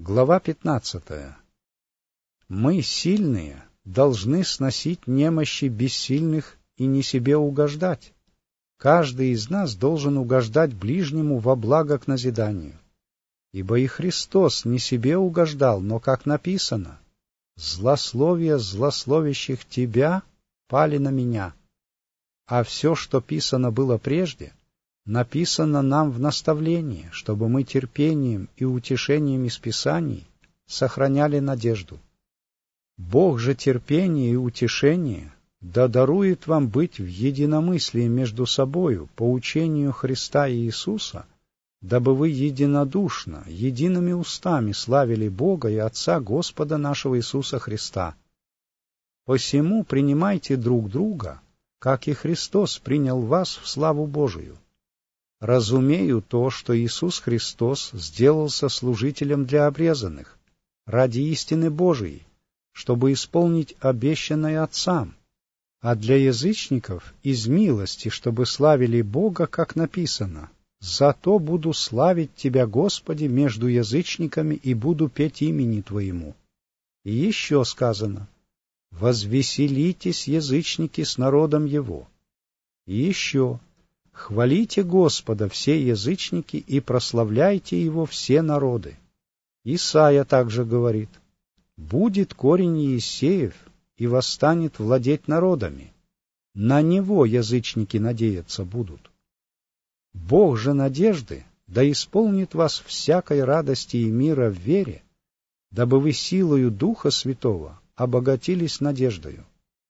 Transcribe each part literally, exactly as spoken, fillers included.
Глава пятнадцатая. Мы, сильные, должны сносить немощи бессильных и не себе угождать. Каждый из нас должен угождать ближнему во благо к назиданию. Ибо и Христос не себе угождал, но, как написано, «Злословия злословящих тебя пали на меня». А все, что писано было прежде, написано нам в наставлении, чтобы мы терпением и утешением из Писаний сохраняли надежду. Бог же терпение и утешение да дарует вам быть в единомыслии между собою по учению Христа и Иисуса, дабы вы единодушно, едиными устами славили Бога и Отца Господа нашего Иисуса Христа. Посему принимайте друг друга, как и Христос принял вас в славу Божию. Разумею то, что Иисус Христос сделался служителем для обрезанных, ради истины Божией, чтобы исполнить обещанное Отцам, а для язычников из милости, чтобы славили Бога, как написано, «Зато буду славить Тебя, Господи, между язычниками и буду петь имени Твоему». И еще сказано, «Возвеселитесь, язычники, с народом Его». И еще, «Хвалите Господа все язычники и прославляйте Его все народы». Исайя также говорит, «Будет корень Иисеев и восстанет владеть народами. На Него язычники надеяться будут». Бог же надежды да исполнит вас всякой радости и мира в вере, дабы вы силою Духа Святого обогатились надеждою.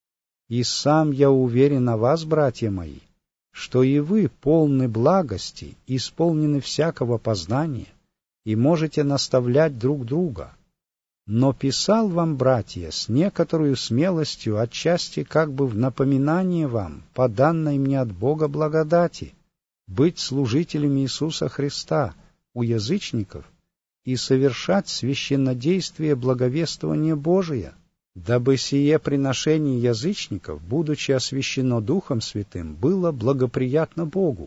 И сам я уверен о вас, братья мои, что и вы полны благости, исполнены всякого познания, и можете наставлять друг друга. Но писал вам, братья, с некоторую смелостью, отчасти как бы в напоминание вам, по данной мне от Бога благодати, быть служителями Иисуса Христа у язычников и совершать священнодействие благовествования Божия, дабы сие приношение язычников, будучи освящено Духом Святым, было благоприятно Богу.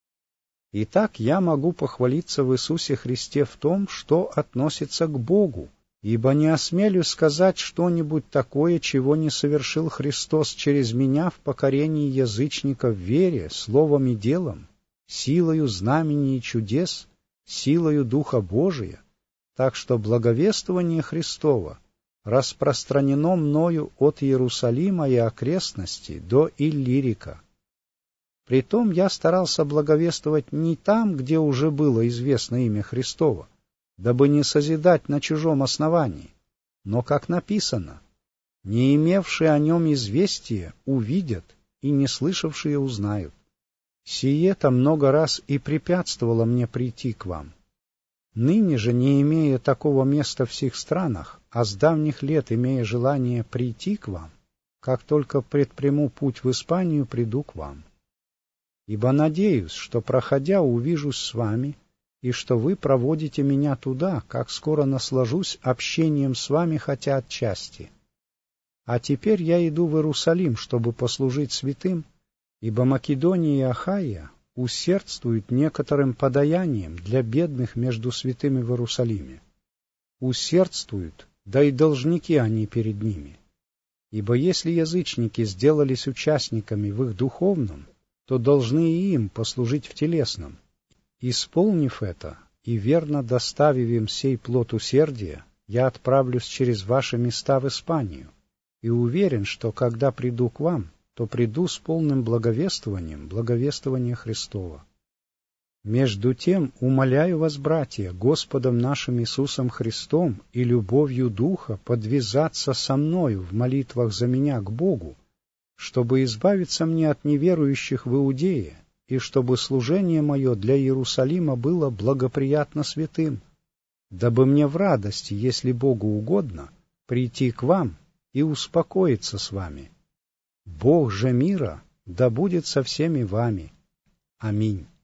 Итак, я могу похвалиться в Иисусе Христе в том, что относится к Богу, ибо не осмелюсь сказать что-нибудь такое, чего не совершил Христос через меня в покорении язычников в вере, словом и делом, силою знамений и чудес, силою Духа Божия, так что благовествование Христово распространено мною от Иерусалима и окрестностей до Иллирика. Притом я старался благовествовать не там, где уже было известно имя Христово, дабы не созидать на чужом основании, но, как написано, «Не имевшие о нем известия увидят, и не слышавшие узнают». Сие-то много раз и препятствовало мне прийти к вам. Ныне же, не имея такого места в сих странах, а с давних лет имея желание прийти к вам, как только предприму путь в Испанию, приду к вам. Ибо надеюсь, что, проходя, увижусь с вами, и что вы проводите меня туда, как скоро наслажусь общением с вами хотя отчасти. А теперь я иду в Иерусалим, чтобы послужить святым, ибо Македония и Ахайя усердствуют некоторым подаянием для бедных между святыми в Иерусалиме. Усердствуют, да и должники они перед ними. Ибо если язычники сделались участниками в их духовном, то должны и им послужить в телесном. Исполнив это и верно доставив им сей плод усердия, я отправлюсь через ваши места в Испанию, и уверен, что когда приду к вам, то приду с полным благовествованием, благовествования Христова. Между тем, умоляю вас, братья, Господом нашим Иисусом Христом и любовью Духа подвязаться со мною в молитвах за меня к Богу, чтобы избавиться мне от неверующих в Иудее, и чтобы служение мое для Иерусалима было благоприятно святым, дабы мне в радости, если Богу угодно, прийти к вам и успокоиться с вами. Бог же мира да будет со всеми вами. Аминь.